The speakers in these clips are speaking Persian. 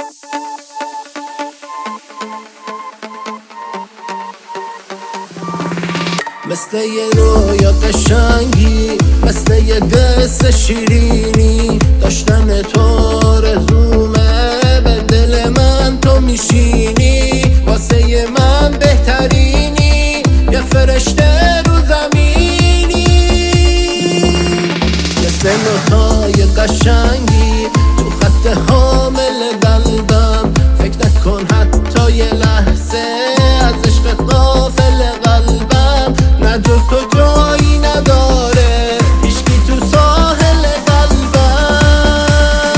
مثل یه رویا قشنگی، مثل یه دست شیرینی، داشتن تو آرزومه. به دل من تو میشینی، واسه من بهترینی، یه فرشته رو زمینی. مثل نوتای قشنگی تو خط حامل قلبم، فکر نکن حتی یه لحظه از عشق غافل قلبم. نه جز تو جایی نداره هیچکی تو ساحل قلبم.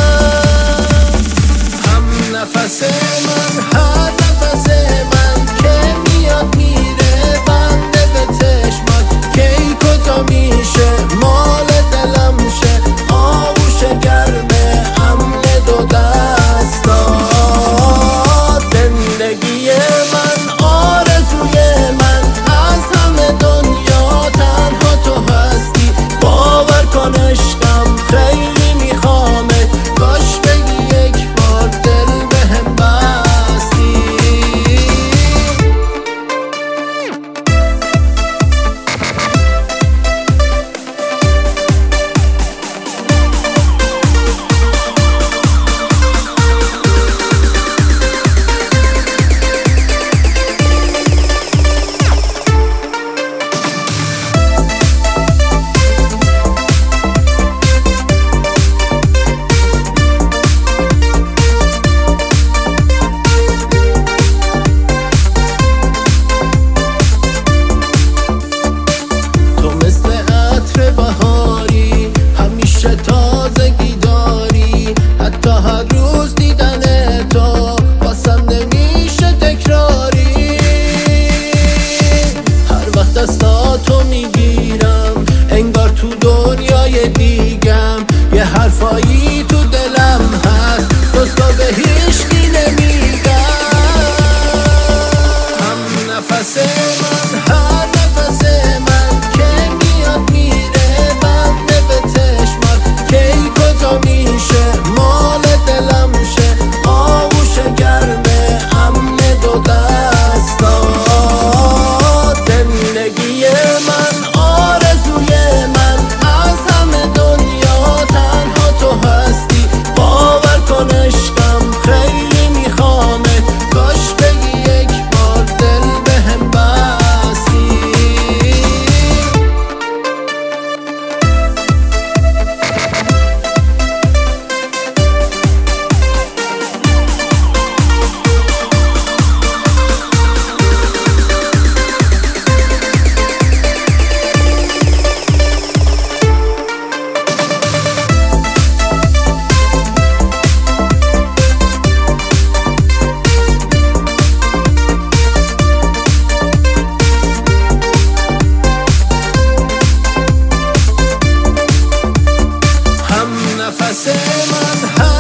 هم نفس من، هر نفس من که میاد میره بنده به چشمات. کی کجا میشه مال دلم شه، آغوش گرمه امن دو دستا. زندگی من، آرزوی من، از همه دنیا تنها تو هستی. باور کن عشقم خیلی میخوامه، کاش بگی یک بار دل بهم بستی. بهاری همیشه تازگی داری، حتی هر روز دیدن تو واسم نمیشه تکراری. هر وقت دستاتو میگیرم انگار تو دنیای دیگم. یه حرفایی تو دلم هست جز تو به هیچکی نمیگم. هم نفس من، هر نفس من که میاد میره بنده به چشمات. کی کجا میشه مال دلم شه، آغوش گرمه امن دو دستا. زندگی من، آرزوی من، از همه دنیا تنها تو هستی. باور کن عشقم خیلی میخوامه، کاش بگی یک بار دل بهم بستی. نفس من